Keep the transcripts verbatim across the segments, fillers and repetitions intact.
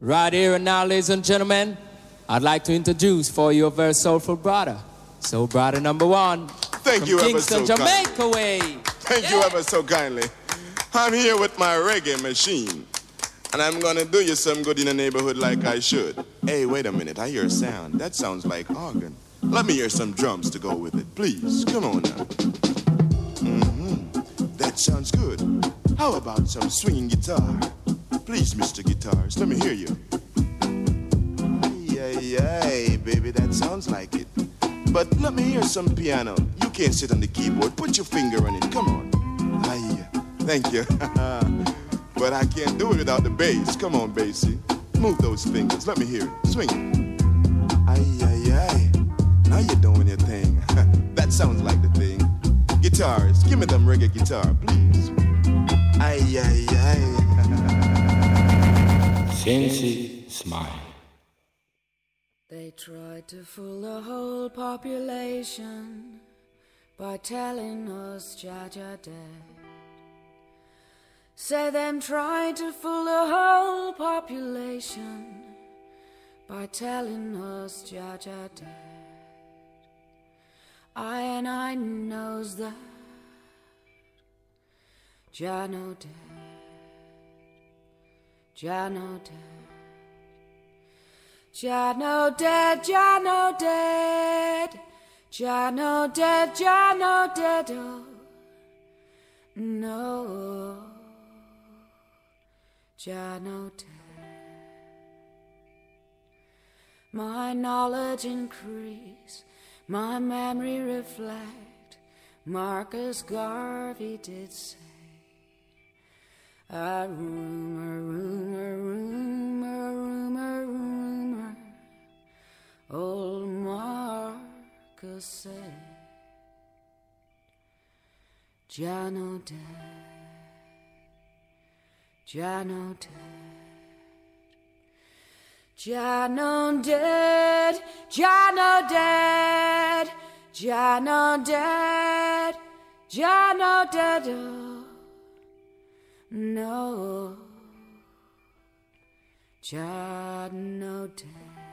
Right here and now, ladies and gentlemen, I'd like to introduce for you a very soulful brother. Soul brother number one. Thank you ever Kingston, so Jamaica kindly. way. Thank yeah. you ever so kindly. I'm here with my reggae machine, and I'm gonna do you some good in the neighborhood like I should. Hey, wait a minute, I hear a sound. That sounds like organ. Let me hear some drums to go with it, please. Come on now. Mm-hmm. That sounds good. How about some swinging guitar? Please, Mister Guitars, let me hear you. Ay, ay, ay, baby, that sounds like it. But let me hear some piano. You can't sit on the keyboard. Put your finger on it. Come on. Ay, thank you. But I can't do it without the bass. Come on, bassy. Move those fingers. Let me hear it. Swing it. Ay, ay, ay. Now you're doing your thing. That sounds like the thing. Guitars, give me them reggae guitar, please. Ay, ay, ay. Sensi smile. They tried to fool the whole population by telling us Jaja dead. Say them tried to fool the whole population by telling us Jaja dead. I and I knows that Jah no dead, Jah no dead, Jah no dead, Jah no dead, Jah no dead, Jah no dead, oh no, Jah no dead. My knowledge increase, my memory reflect, Marcus Garvey did say, a rumor, rumor, rumor, rumor, rumor, old Marcus said, Jah no dead, Jah no dead, Jah no dead, Jah no dead, Jah no dead, Jah no dead, oh no, Jah no dead.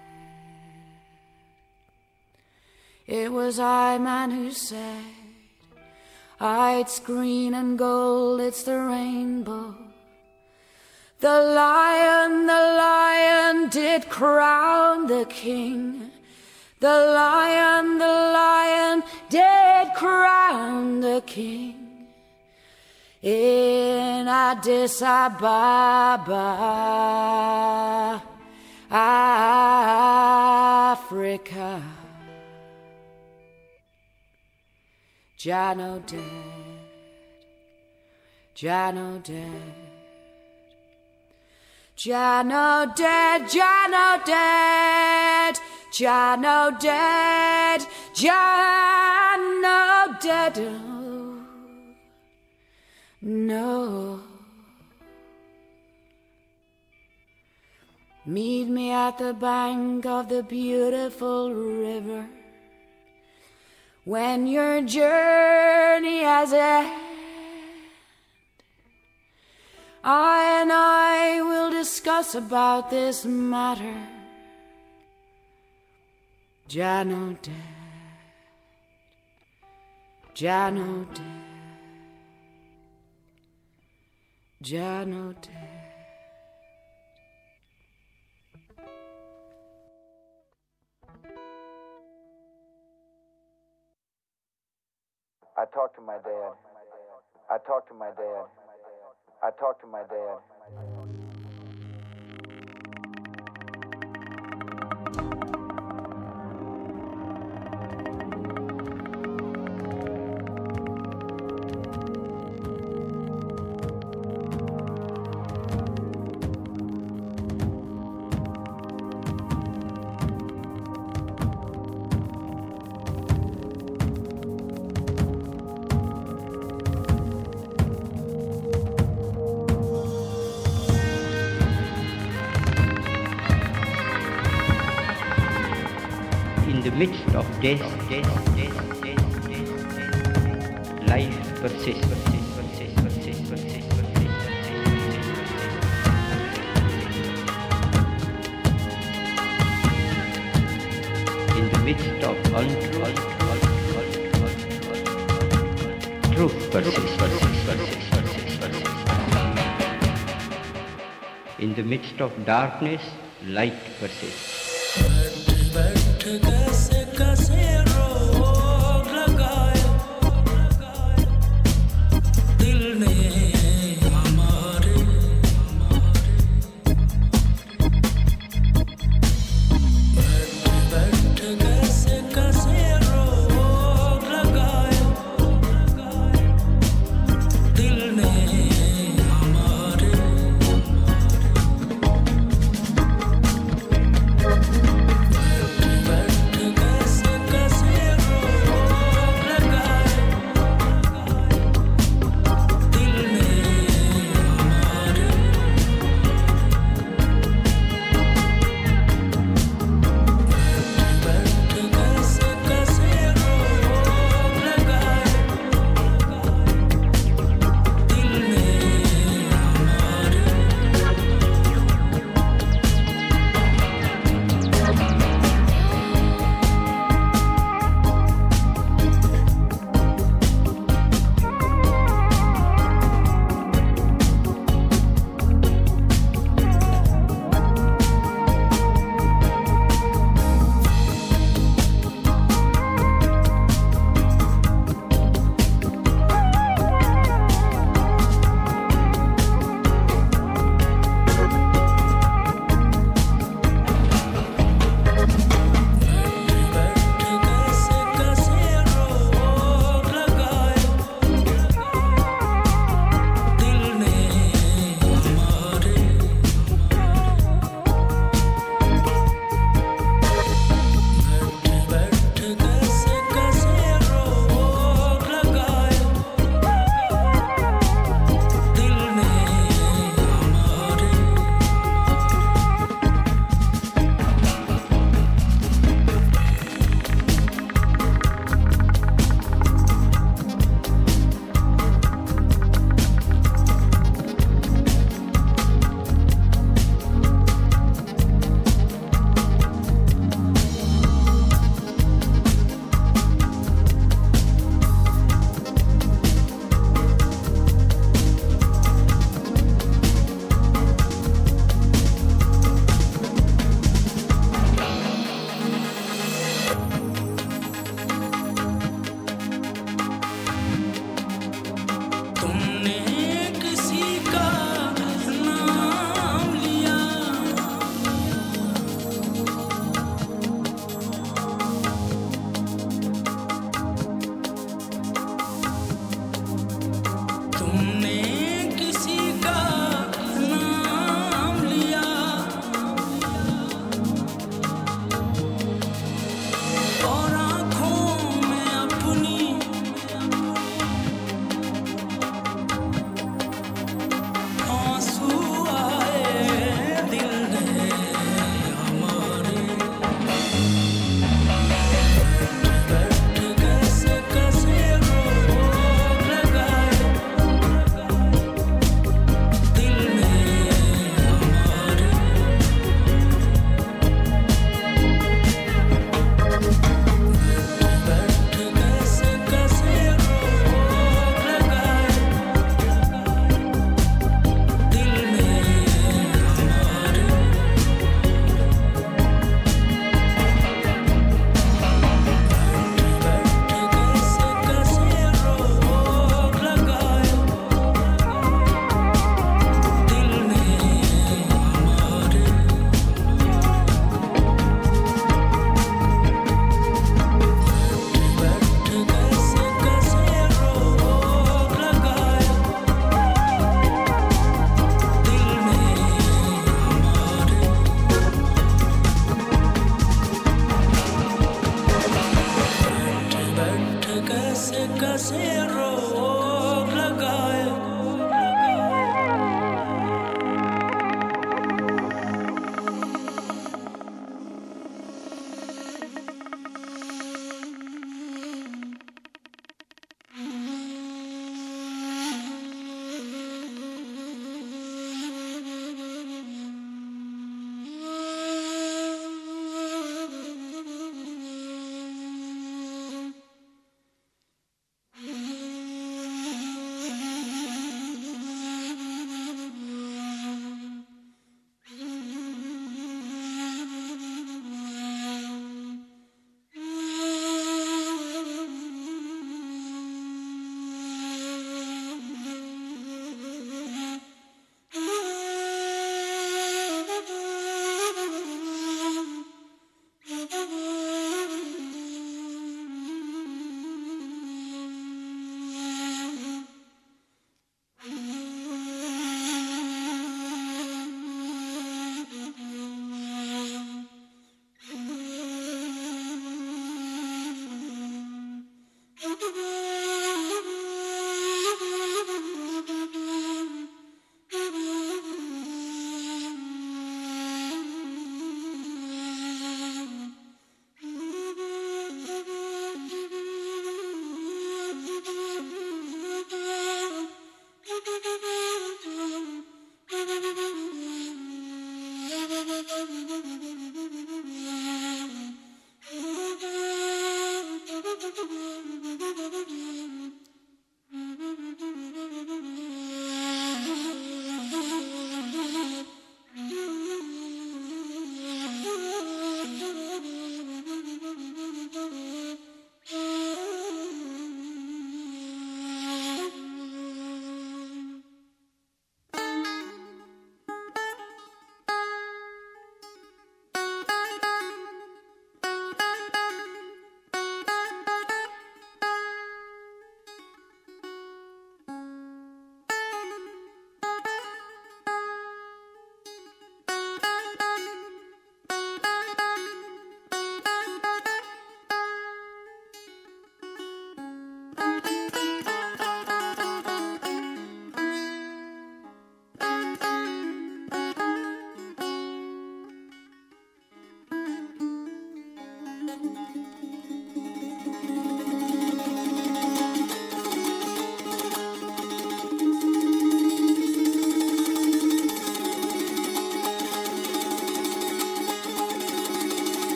It was I, man, who said, ah, it's green and gold, it's the rainbow. The lion, the lion did crown the king. The lion, the lion did crown the king. In Addis Ababa, Africa. Jah no dead, Jah no dead, Jah no dead, Jah no dead, Jah no dead, Jah no dead, oh, no. Meet me at the bank of the beautiful river when your journey has ended. I and I will discuss about this matter. Jah no dead, Jah no dead, Jah no dead. I talked to my dad. I talked to my dad. I talked to my dad. In the midst of death, death, death, death, death, death, life persists, persists, persists, persists, persists, persists, persists, persists. midst of untruth, truth persists, persists, persists, persists, persists. In the midst of darkness, light persists. Cause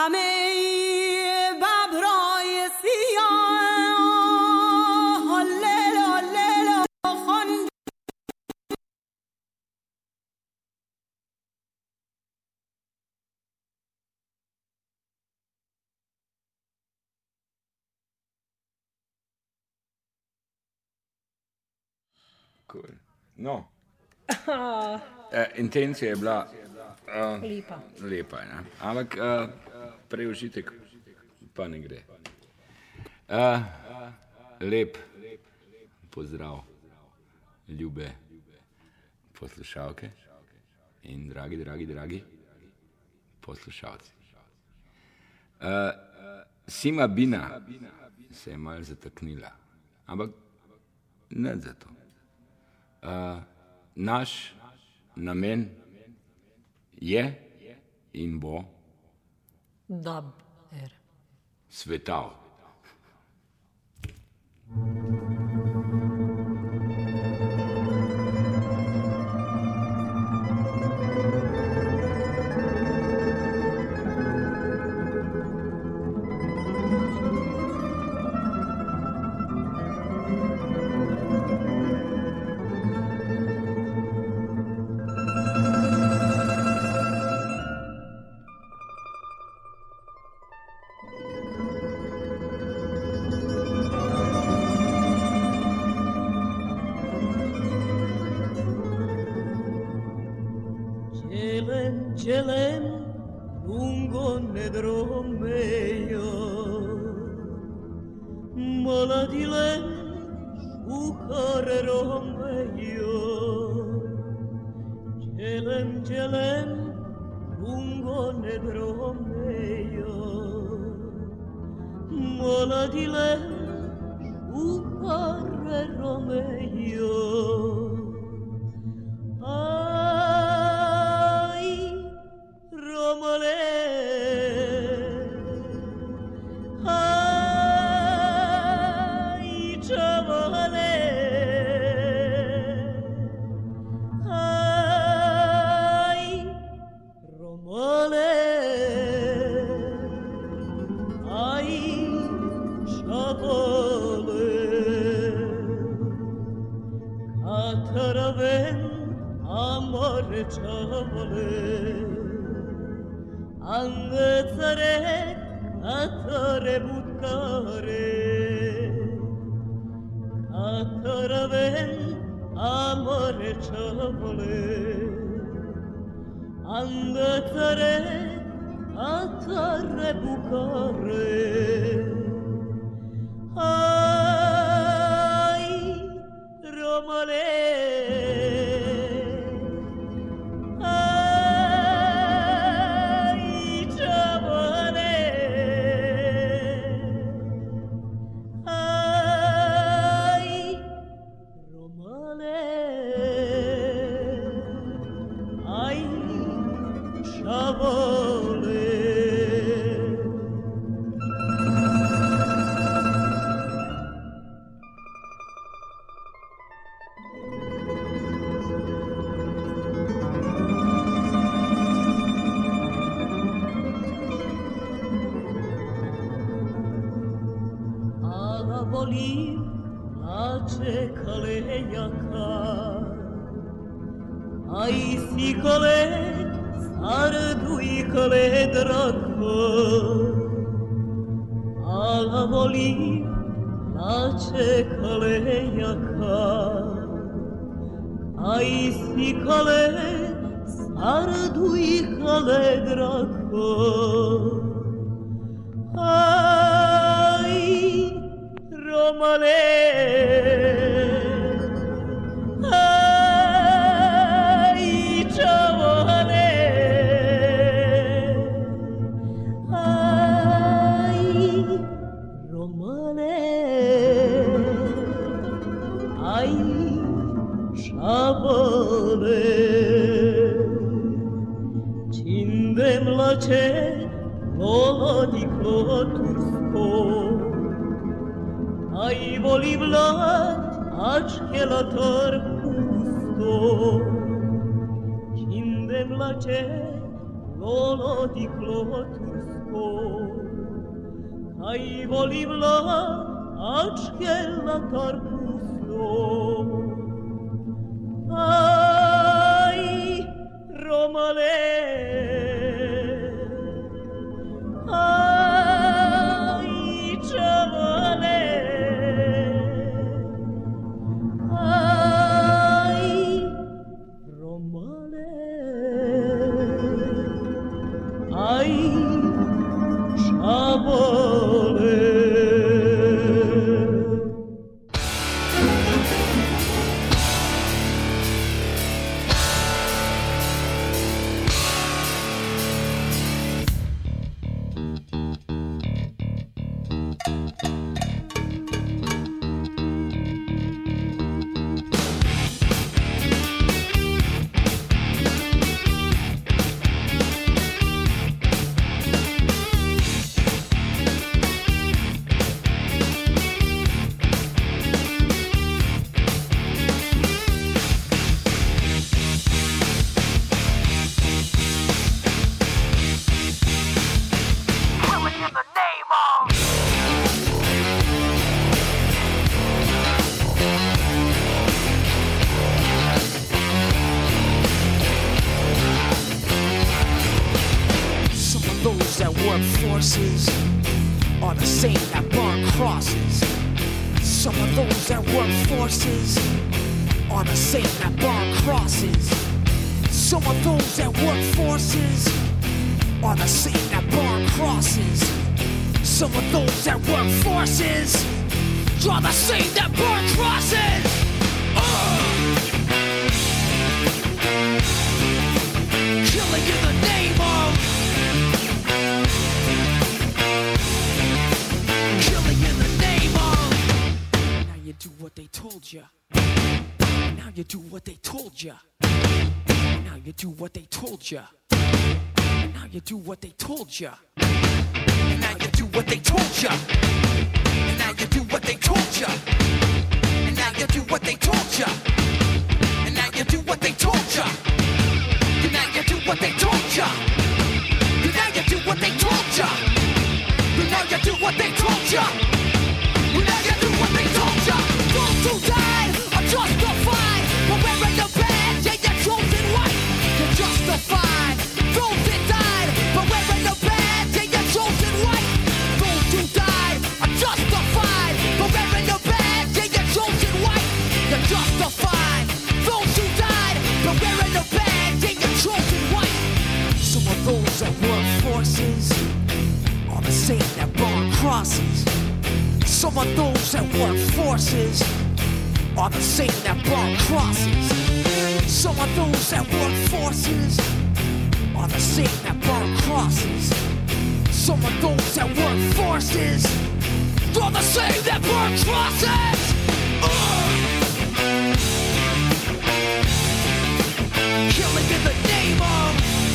همه ببرای سیاه لیلا لیلا خواند. Cool. No. eh, intencija je bila uh, lepa. lepa ne? Ampak uh, prej užitek pa ne gre. Uh, lep pozdrav, ljube poslušalke in dragi, dragi, dragi poslušalci. Uh, Sima Bina se je malo zataknila, ampak ne zato. Uh, naš namen je in bo Dub er. Svetav. Gelem lungo nedro meio, maladilem ucarero meio. Gelem gelem lungo nedro meio, maladilem ucarero meio. Angățăre, atare bucare, atare ven, amore ciavole. Angățăre, atare bucare, ai, Romale. Lolo di clotus Ai volivla acela tarpusto Ai Romale Ai Chavale Ai Romale Ai Chavale forces are the same that burn crosses. Some of those that work forces are the same that burn crosses. Some of those that work forces are the same that burn crosses. Some of those that work forces are the same that burn crosses. Uh! Killing in the name of do what they told ya. Now you do what they told ya. Now you do what they told ya. Now you do what they told ya. Now you do what they told ya. Now you do what they told ya. And now you do what they told ya. And now you do what they told ya. And now you do what they told ya. And now you do what they told ya. And now you do what they told ya. And now you do what they told ya. Those who died are justified for wearing the badge, yeah, you're chosen white. You're justified. Those that died for wearing the badge, yeah, you're chosen white. Those who died are justified for wearing the badge, yeah, you're chosen white. You're justified. Those who died for wearing the badge, yeah, you're chosen white. Some of those that work forces are the same that burn crosses. Some of those that work forces are the same that burn crosses. Some of those that work forces are the same that burn crosses. Some of those that work forces are the same that burn crosses. Uh! Killing in the name of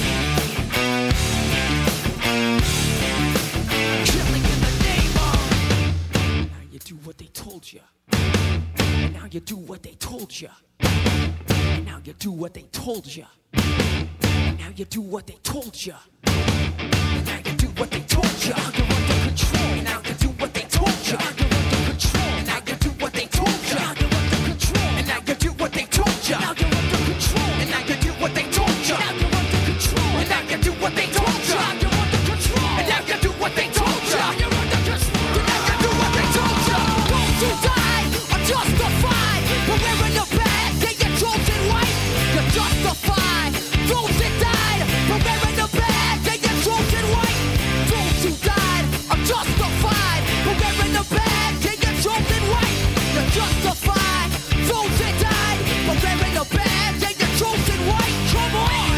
killing in the name of. Now you do what they told you. And now you do what they told you. And now you do what they told you. And now you do what they told you. And now you do what they told you. Now you're under control. And now you do what they told you. Now you're under control. And now you do what they told you. Now you're under control. And now you do what they told you. Now you're under control. And now you do what they told you. Now you're under control. And now you do what they told you. Now you're under control. And now you do what they told you. Now you're under control. And now you do what they told you. Those who died are justified for wearing the badge, yeah, you're chosen white. You're justified. Those that died for wearing the badge, yeah, you're chosen white. Those who died are justified for wearing the badge, yeah, you're chosen white. You're justified. Those that died for wearing the badge, yeah, you're chosen white. Come on.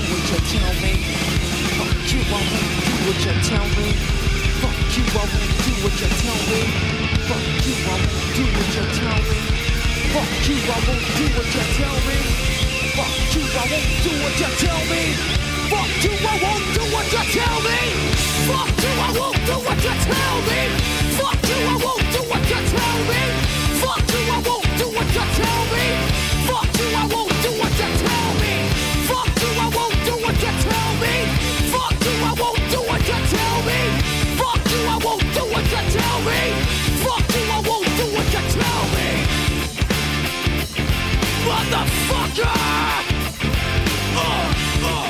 Tell me, fuck you, I won't do what you tell me. Fuck you, I won't do what you tell me. Fuck you, I won't do what you tell me. Fuck you, I won't do what you tell me. Fuck you, I won't do what you tell me. Fuck you, I won't do what you tell me. Fuck you, I won't do what you tell me. Fuck you, I won't do what you tell me. Fuck you, I won't do what you tell me. Fuck you, I won't do what you tell me. Fuck you, I won't do what you tell me. Fuck you, I won't do what you tell me. Fuck you, I won't do what you tell me. Fuck you, I won't do what you tell me. Motherfucker! Uh, uh, uh.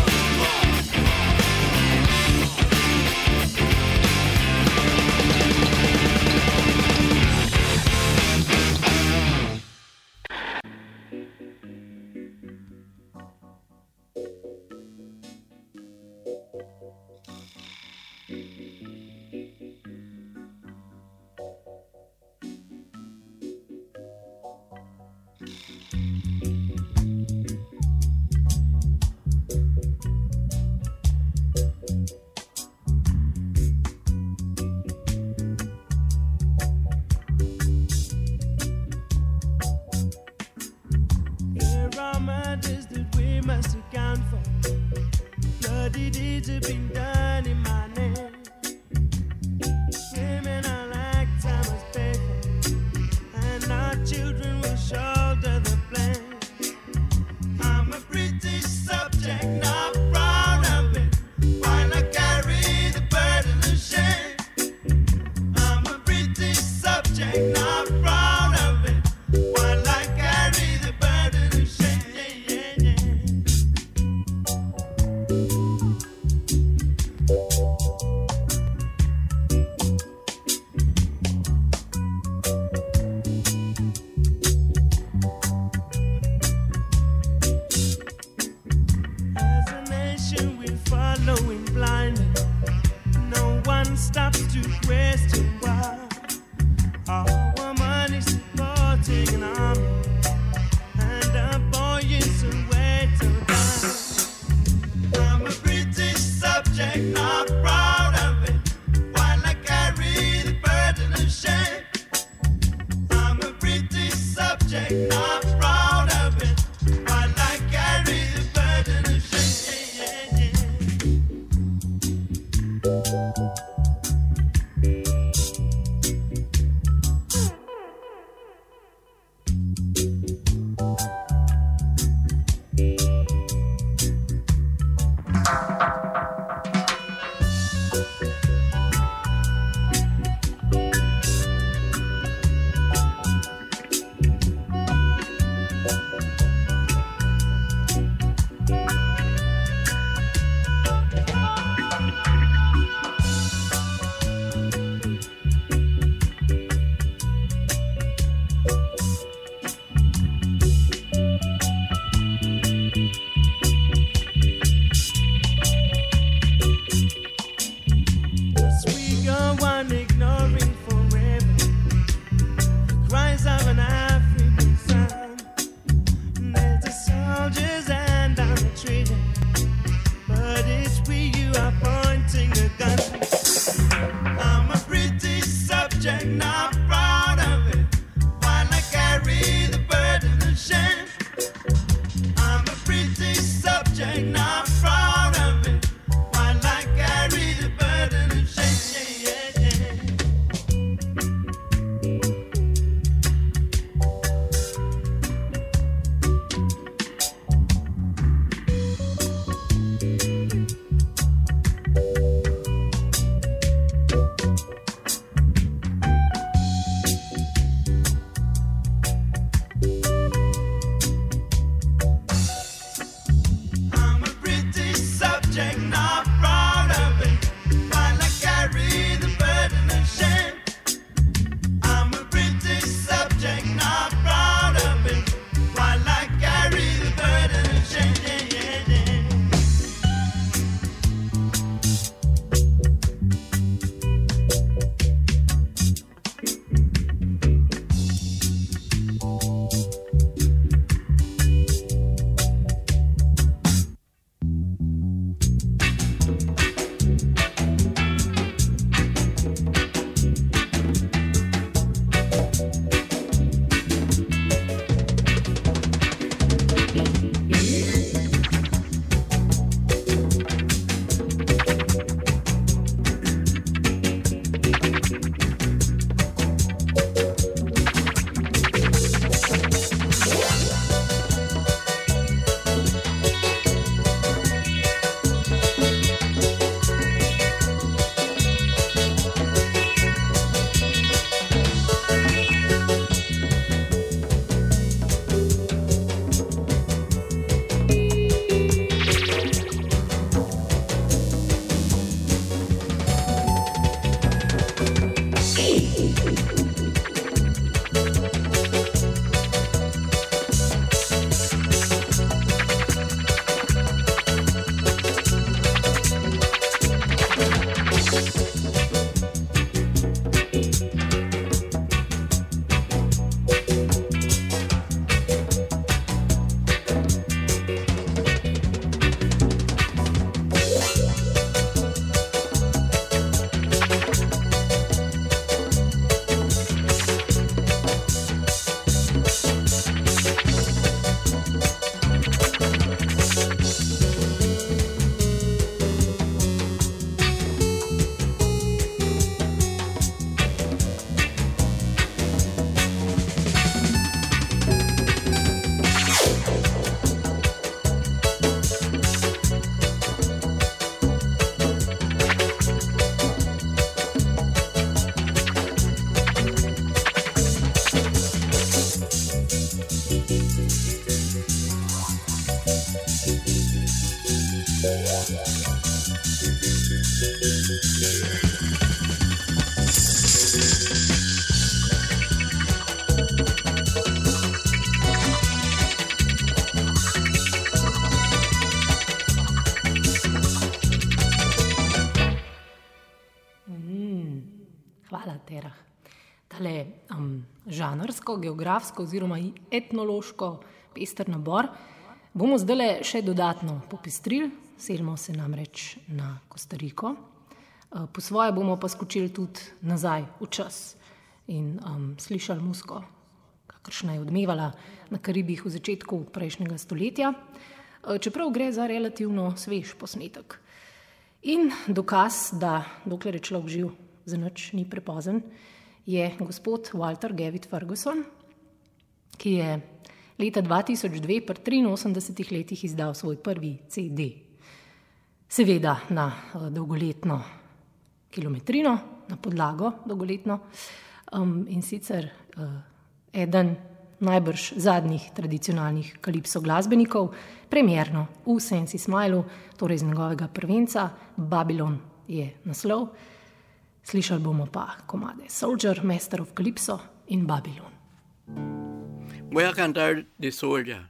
Hvala, Terah. Tale um, žanrsko, geografsko oziroma etnološko pester nabor bomo zdaj še dodatno popestrili, selimo se namreč na Kostariko. Uh, po svoje bomo pa skočili tudi nazaj v čas in um, slišali muziko, kakršna je odmevala na Karibih v začetku prejšnjega stoletja, uh, čeprav gre za relativno svež posnetek. In dokaz, da dokler je človek živ, za nič ni prepozen, je gospod Walter Gavitt Ferguson, ki je leta dva tisoč dve pri triinosemdesetih letih izdal svoj prvi C D. Seveda na uh, dolgoletno kilometrino, na podlago dolgoletno, um, in sicer uh, eden najbrž zadnjih tradicionalnih kalipso glasbenikov, premierno v Sensi Smilu, torej z njegovega prvenca, Babylon je naslov. Slišali bomo pa komade Soldier, Master of Calypso in Babylon. Voy a cantar The Soldier.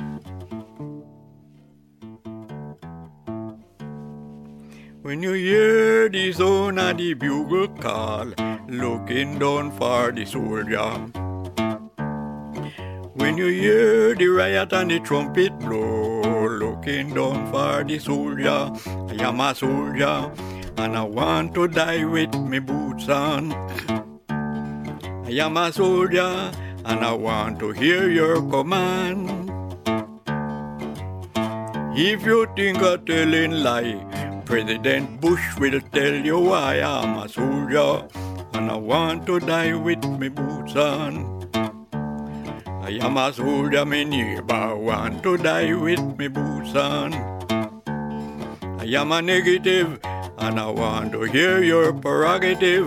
When you hear the sound of the bugle call, looking down for the soldier. When you hear the riot and the trumpet blow, looking down for the soldier. I am a soldier, and I want to die with me boots on. I am a soldier, and I want to hear your command. If you think I'm telling lie, President Bush will tell you I am a soldier, and I want to die with me boots on. I am a soldier, my neighbor, want to die with me boots on. I am a negative, and I want to hear your prerogative.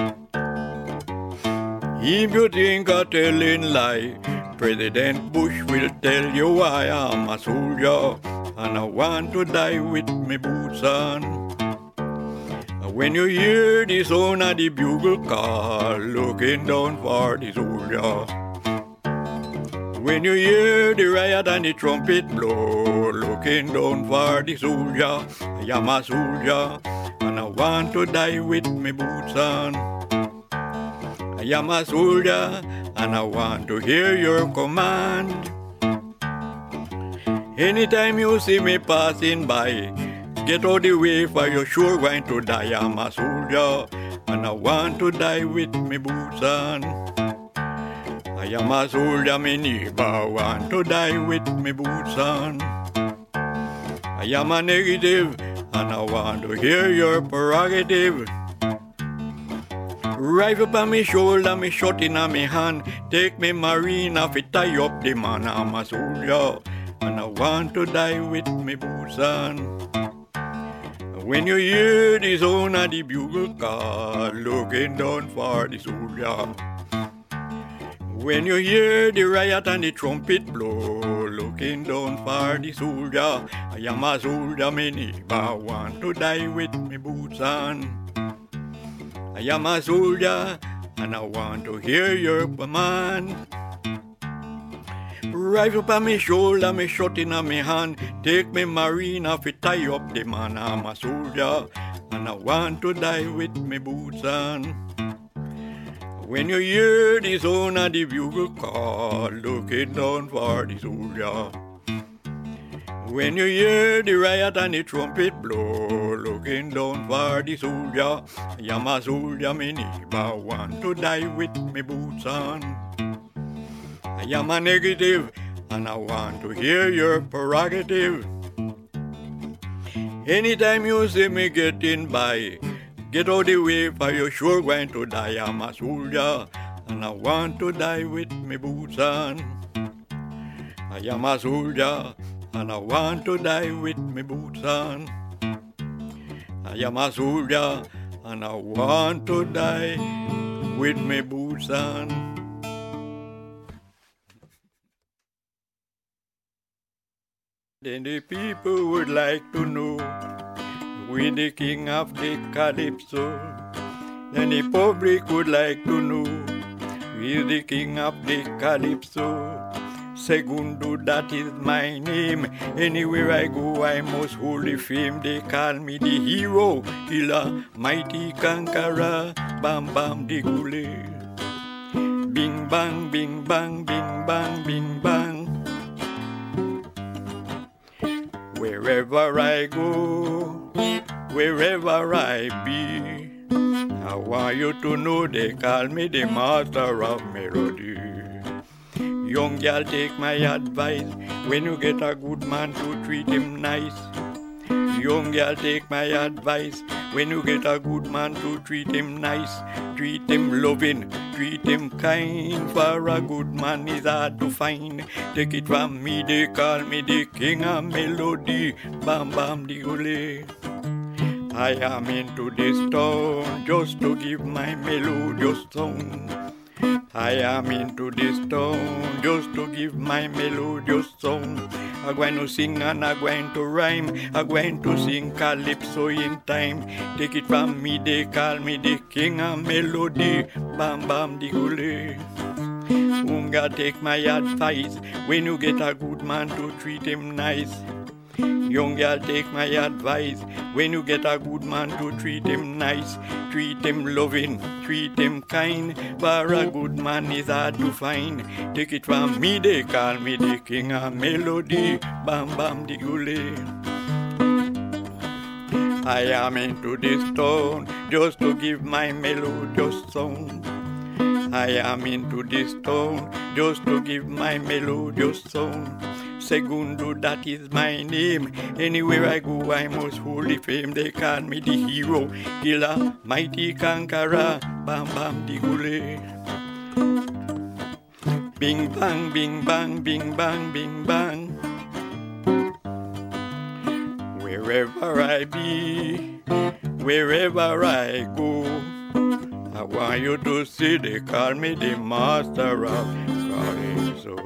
If you think I'm telling lie, President Bush will tell you I am a soldier, and I want to die with me boots on. When you hear the sound of the bugle call, looking down for the soldier. When you hear the riot and the trumpet blow, looking down for the soldier. I am a soldier, and I want to die with me boots on. I am a soldier, and I want to hear your command. Anytime you see me passing by, get out the way, for you're sure going to die. I'm a soldier, and I want to die with me boots on. I am a soldier, my neighbor, want to die with me boots on. I am a negative, and I want to hear your prerogative. Rifle upon me shoulder, me shot in me hand. Take me marine, if it tie up the man. I'm a soldier, and I want to die with me boots on. When you hear the sound of the bugle call, looking down for the soldier. When you hear the riot and the trumpet blow, looking down for the soldier. I am a soldier, my neighbor, want to die with me boots on. I am a soldier, and I want to hear your command. Rifle upon me shoulder, me shot in me hand. Take me marine, if it tie up the man. I'm a soldier, and I want to die with me boots on. When you hear the sound of the bugle call, looking down for the soldier. When you hear the riot and the trumpet blow, looking down for the soldier. I am a soldier, my neighbor, want to die with me boots on. I am a negative, and I want to hear your prerogative. Anytime you see me getting by, get out the way, for you're sure going to die. I'm a soldier, and I want to die with me boots on. I am a soldier, and I want to die with me boots on. I am a soldier, and I want to die with me boots on. Then the people would like to know, we the king of the calypso. Then the public would like to know, we the king of the calypso. Segundo, that is my name. Anywhere I go, I must hold the fame. They call me the hero, killer, mighty conqueror, bam bam the gule. Bing bang, bing bang, bing bang, bing bang. Wherever I go, wherever I be, I want you to know they call me the master of melody. Young girl, take my advice, when you get a good man to treat him nice. Young girl, take my advice, when you get a good man to treat him nice. Treat him loving, treat him kind, for a good man is hard to find. Take it from me, they call me the king of melody, bam bam the ole. I am into this town just to give my melodious song. I am into this town just to give my melodious song. I'm going to sing and I'm going to rhyme. I'm going to sing calypso in time. Take it from me, they call me the king of melody, bam bam the gule. Unga, take my advice, when you get a good man to treat him nice. Young girl, take my advice, when you get a good man to treat him nice. Treat him loving, treat him kind, for a good man is hard to find. Take it from me, they call me the king of melody, bam bam the gule. I am into this town just to give my melodious song. I am into this town just to give my melodious song. Segundo, that is my name. Anywhere I go, I must hold the fame. They call me the hero, killer, mighty conqueror, bam bam the gule. Bing bang, bing bang, bing bang, bing bang. Wherever I be, wherever I go, I want you to see they call me the master of calypso.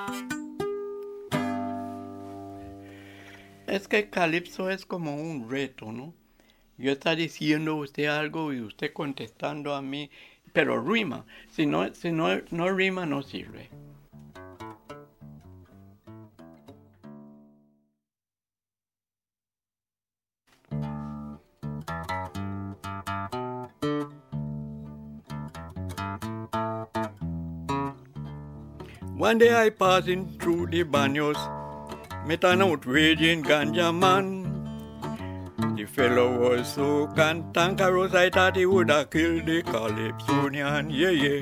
Es que Calypso es como un reto, ¿no? Yo está diciendo usted algo y usted contestando a mí, pero rima. Si no, si no, no rima, no sirve. One day I passing through the banyos, met an outraging ganja man. The fellow was so cantankerous, I thought he would have killed the Calypsonian, yeah, yeah.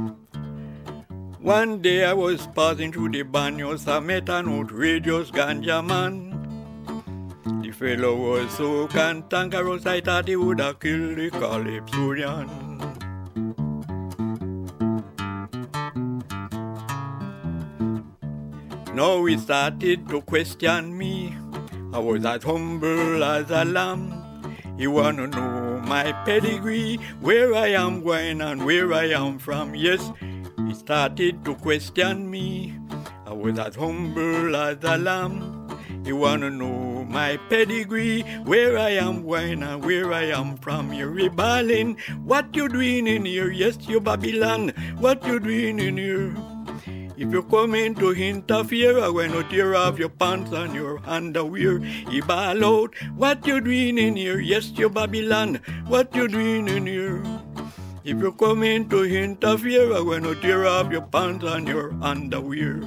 One day I was passing through the banyos, I met an outrageous ganja man. The fellow was so cantankerous, I thought he would have killed the Calypsonian. Now he started to question me. I was as humble as a lamb. He wanna know my pedigree, where I am going and where I am from. Yes, he started to question me. I was as humble as a lamb. He wanna know my pedigree, where I am going and where I am from. You're rebelling. What you doing in here? Yes, you Babylon. What you doing in here? If you come in to interfere, I'm going to tear off your pants and your underwear. He bawl out, what you doing in here? Yes, you Babylon, what you doing in here? If you come in to interfere, I'm going to tear off your pants and your underwear.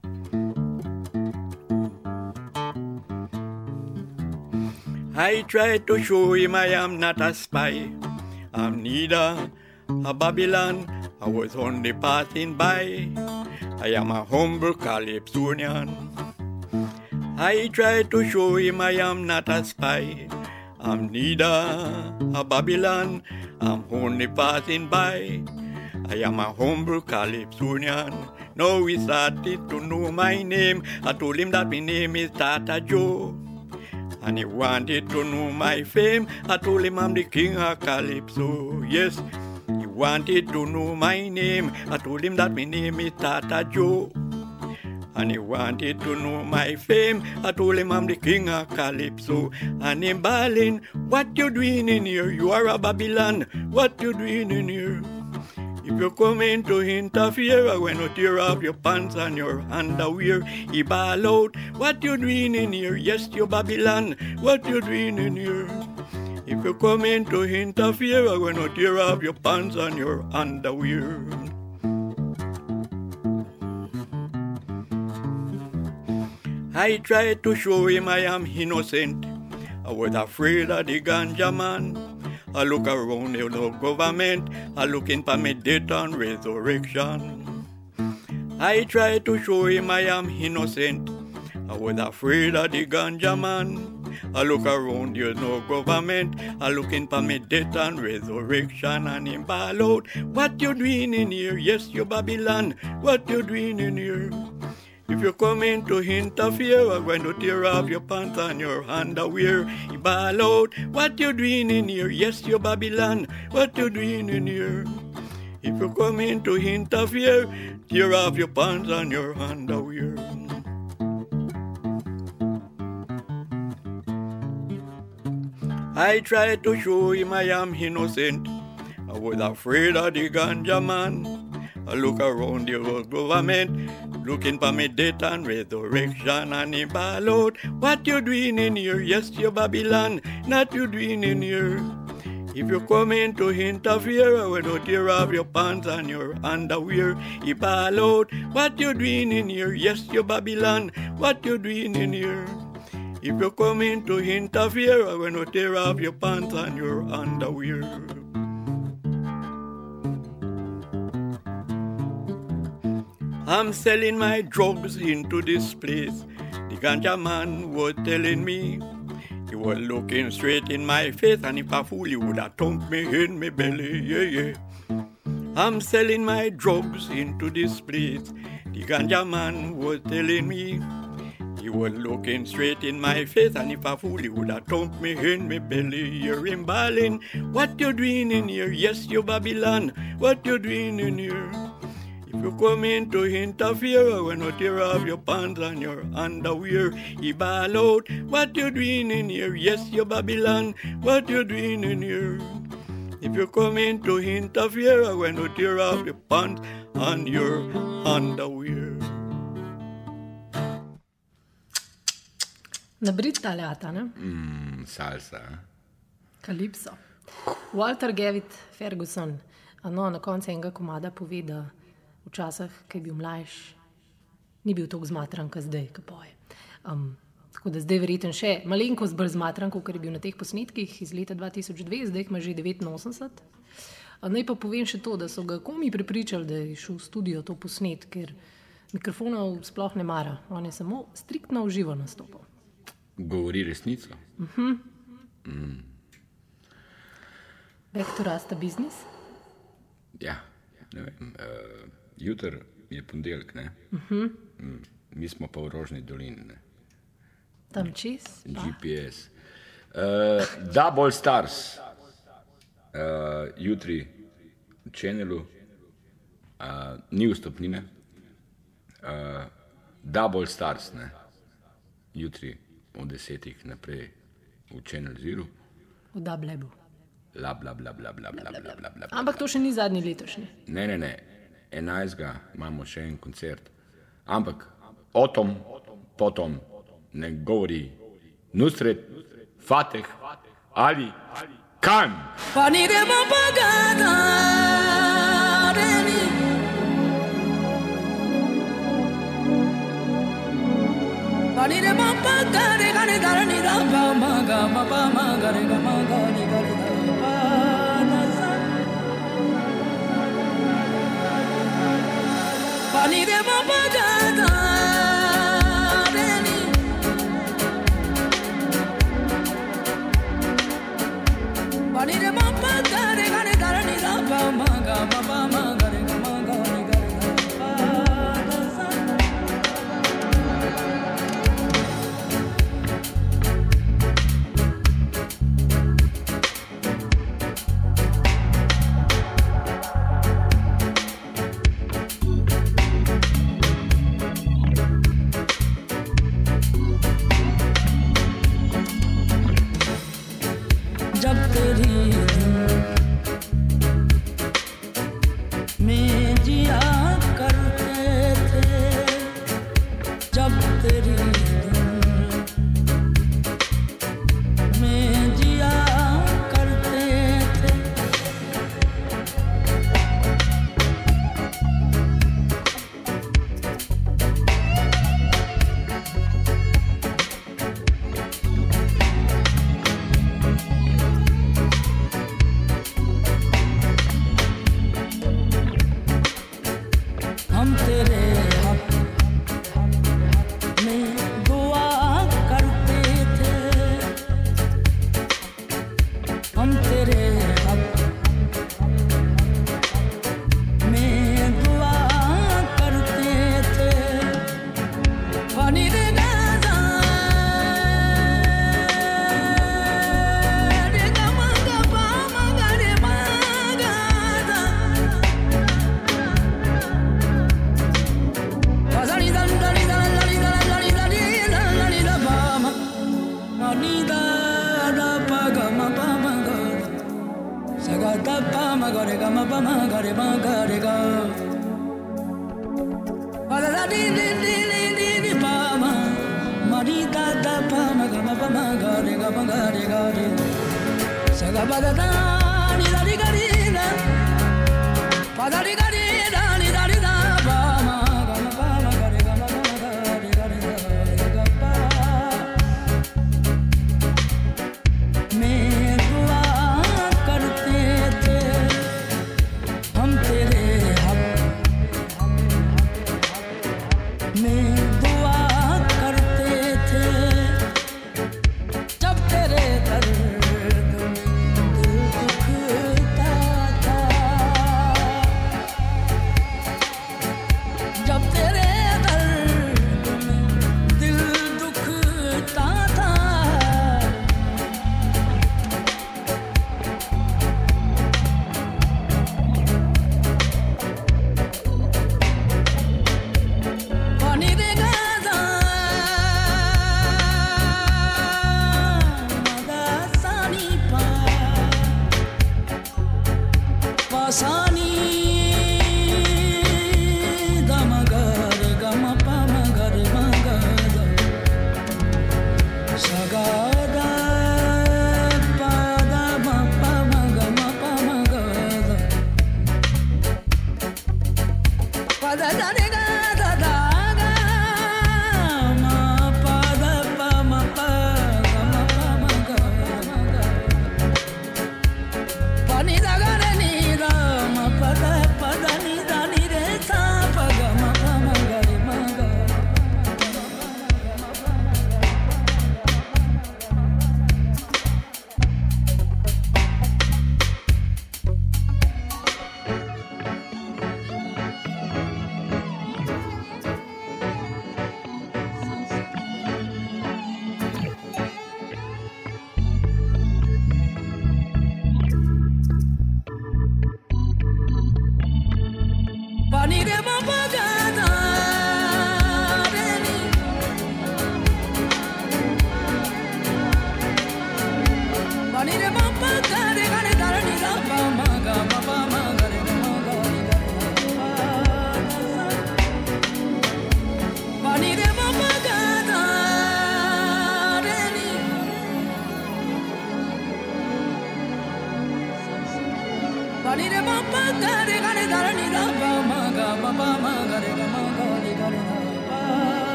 I tried to show him I am not a spy. I'm neither a Babylon, I was only passing by. I am a humble Calypsonian. I tried to show him I am not a spy. I'm neither a Babylon, I'm only passing by. I am a humble Calypsonian. Now he started to know my name. I told him that my name is Tata Joe. And he wanted to know my fame. I told him I'm the king of Calypso. Yes, he wanted to know my name. I told him that my name is Tata Joe. and he wanted to know my fame. I told him I'm the king of Calypso, and him bawling, what you doing in here? You are a Babylon, what you doing in here? If you come in to interfere, I'm going to tear off your pants and your underwear. He bawl out, what you doing in here? Yes, you Babylon, what you doing in here? If you come in to interfere, I'm going to tear off your pants and your underwear. I tried to show him I am innocent. I was afraid of the ganja man. I look around the government, I looking for my death and resurrection. I tried to show him I am innocent. I was afraid of the ganja man. I look around, there's no government. I looking for me death and resurrection. And him bawl out, what you doing in here? Yes, you Babylon, what you doing in here? If you come in to interfere, I'm going to tear off your pants and your underwear. He bawl out, what you doing in here? Yes, you Babylon, what you doing in here? If you come in to interfere, tear off your pants and your underwear. I tried to show him I am innocent. I was afraid of the ganja man. I look around the whole government, looking for me death and resurrection. And he bawl out, what you doing in here? Yes, you Babylon, not you doing in here. If you come in to interfere, I will tear off your pants and your underwear. He bawl out, what you doing in here? Yes, you Babylon, what you doing in here? If you come in to interfere, I will tear off your pants and your underwear. I'm selling my drugs into this place. The ganja man was telling me. He was looking straight in my face, and if I fool, he would have thumped me in my belly, yeah, yeah. I'm selling my drugs into this place. The ganja man was telling me. He was looking straight in my face, and if I fool, he would have thumped me in my belly. Hear him bawling, what you doing in here? Yes, you Babylon, what you doing in here? If you come in to interfere, I will tear off your pants and your underwear. He bawl out, what you doing in here? Yes, you Babylon, what you doing in here? If you come in to interfere, I will tear off your pants and your underwear. Nabrit taljata, ne? Mm, salsa. Calypso. Walter Gavitt Ferguson, no, na koncu enega komada pove, da včasih, ko je bil mlajš, ni bil toliko zmatran, kot zdaj, ko poje. Um, tako da zdaj verjetno še malenkost bolj zmatran, kot je bil na teh posnetkih iz leta dva tisoč dve, zdaj ima že devetinosemdeset. A naj pa povem še to, da so ga komi prepričali, da je šel v studio to posnet, ker mikrofonov sploh ne mara. On je samo striktno v živo nastopil. Govori resnico. Uh-huh. Mm. Back to Rasta business? Ja, ne vem. Uh, jutr je ponedeljek, ne? Uh-huh. Mm. Mi smo pa v Rožni dolini, ne? Tam čez? G P S. Uh, Double Stars. Uh, jutri v Channelu. Uh, ni vstopnine. Uh, Double Stars, ne? Jutri od desetih naprej v Channel Zero. V Dublebu. Bla, bla, bla, bla, bla, bla, bla, bla, bla. Ampak to še ni zadnji letošnji. Ne, ne, ne. enajstega imamo še en koncert. Ampak o tom, potom ne govori Nusret, Fateh ali Khan. Pa ni demo pagada, reni. Pa ni demo pagada, gane gane ni ramba maga mapa maga re ga maga ni gare da pa sa. Pa ni demo pagada. Pani de mapa gare gare gare ni ra pa ma ga ma pa ma gare ga ma ga ni gare ga pa da sa.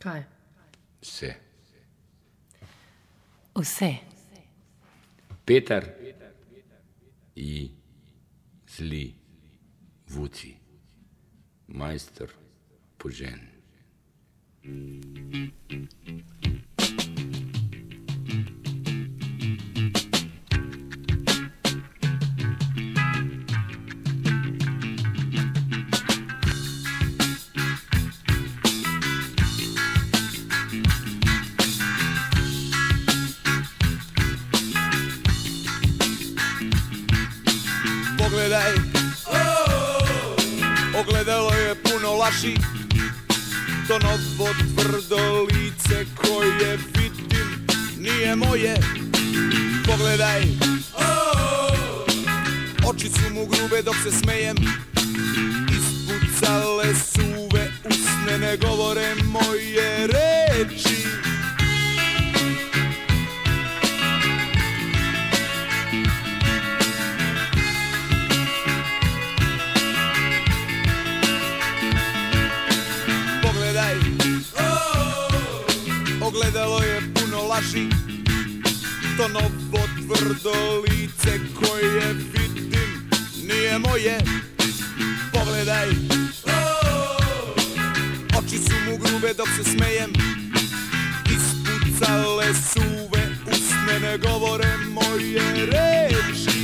Kaj? Vse. Vse. Peter i zli vuci, majster požen. Pogledaj, ogledalo je puno laži, to novo tvrdo lice koje vidim nije moje. Pogledaj, oči su mu grube dok se smejem, ispucale suve usne, ne govore moje reči. Ogledalo je puno laži, to novo tvrdo lice koje vidim nije moje. Pogledaj, oči su mu grube dok se smejem, ispucale suve usne, ne govore moje reči.